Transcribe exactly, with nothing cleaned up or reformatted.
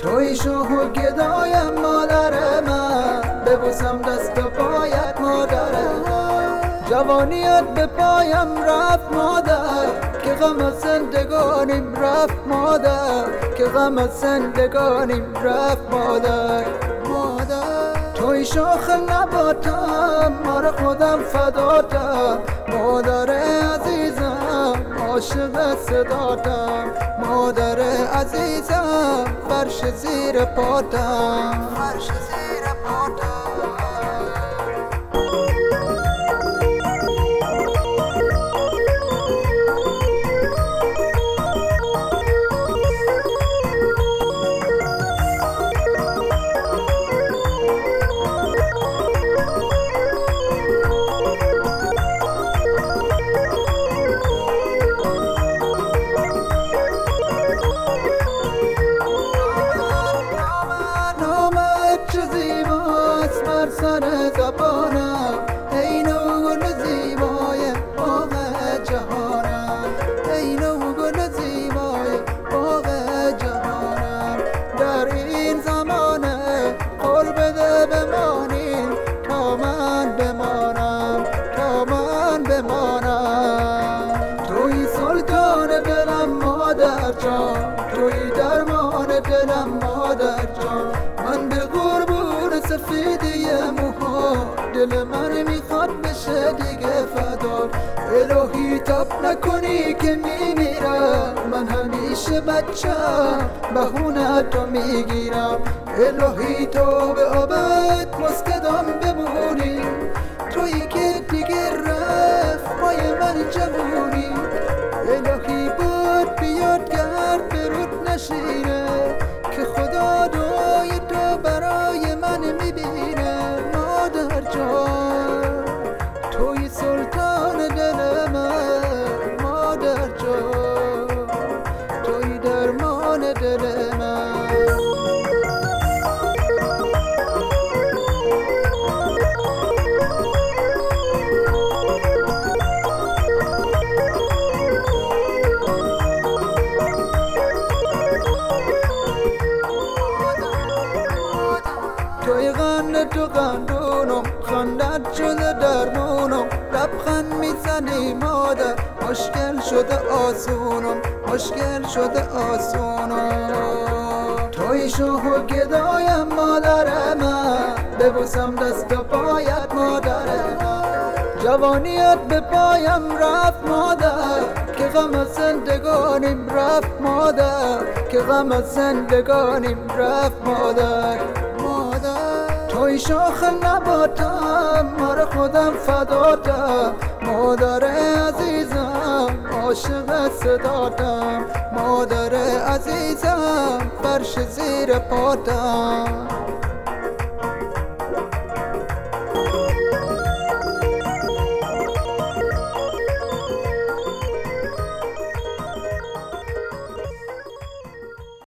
توی شاه و گدایم مادر من، ببوسم دست و پایت مادر من. جوانیت به پایم رفت مادر، که غم از زندگانیم رفت مادر، که غم از زندگانیم رفت مادر. مادر توی شاخ نباتم، مار خودم فداتم، مادر عزیزم عاشق صداتم، مادر عزیزم فرش زیر پاتم، فرش زیر پاتم. سر زبانم ای نوگل زیبای باغ جهانم، ای نوگل زیبای باغ جهانم. در این زمانه قول بده بمانی، تا من بمانم، تا من بمانم. توی سلطان دلم مادر جان، توی درمان دلم مادر جان. من به قربون سفیدی موها دل من میخواد بشه دیگه فدار. الهی تاب نکنی که میمیرم، من همیشه بچم بهونه تو میگیرم. الهی تو به آبت مستدام بمونی، تویی که دیگه رفت پای من جوونی. الهی بود بیاد گرد برود نشینه، که خدا دعای تو برای من میبینه. مادر جان توی سلطان دل من، مادر جان توی درمان دل من. توی قند تو قندونم، خندت شده درمونم. لبخند میزنی مادر، مشکل شده آسونم، مشکل شده آسونم. توی شاه و گدایم مادر من، ببوسم دست و پایت مادر من. جوانیت به پایم رفت مادر، که غم از زندگانیم رفت مادر، که غم از زندگانیم رفت مادر. توی شاخ نباتم، مار خودم فداتم، مادر عزیزم عاشق صداتم، مادر عزیزم فرش زیر پاتم.